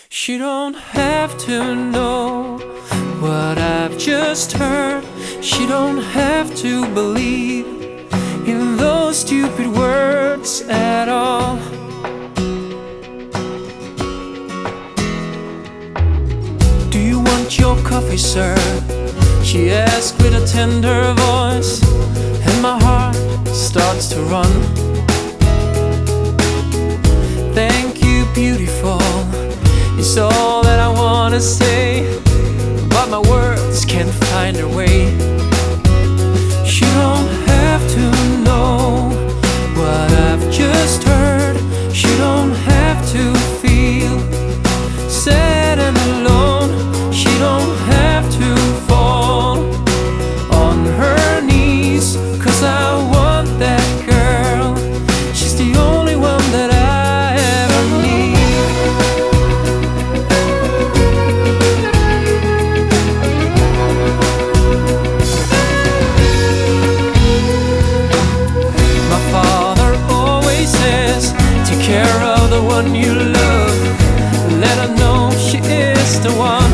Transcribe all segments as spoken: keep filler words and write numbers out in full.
She don't have to know what I've just heard. She don't have to believe in those stupid words at all. Do you want your coffee, sir? She asked with a tender voice, and my heart starts to run. Thank you, beautiful, is all that I wanna say, but my words can't find their way. She don't have to know what I've just heard. She don't have to feel sad and alone. She don't have to fall on her knees, 'cause I want that girl. She's the only one that I ever need. My father always says, take care of the one you love. Let her know she is the one.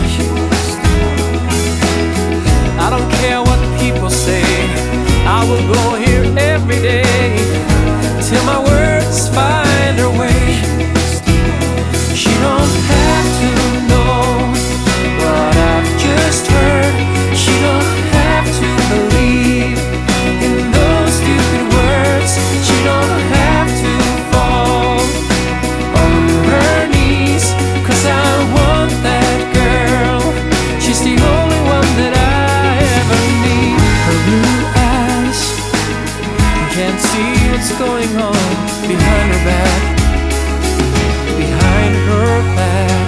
I don't care what people say, I will go here every day till my words find their way. She don't have to know what I've just heard. She don't have to believe in those stupid words. She don't have to fall on her knees, 'cause I want that girl. She's the only one that I ever need. Her blue eyes can't see what's going on behind her back, behind her back.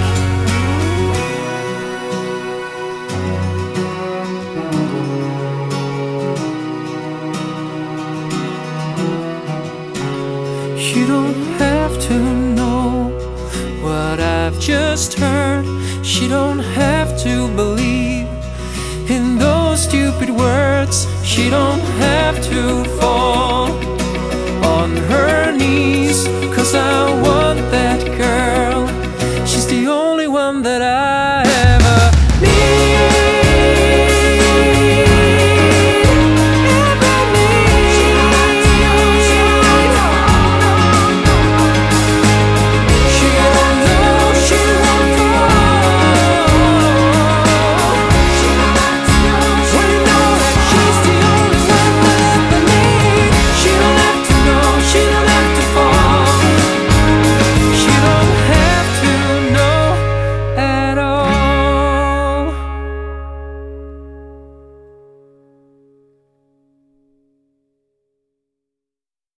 You don't have to know what I've just heard. She don't have to believe in those stupid words. She don't have to fall on her knees, 'cause I want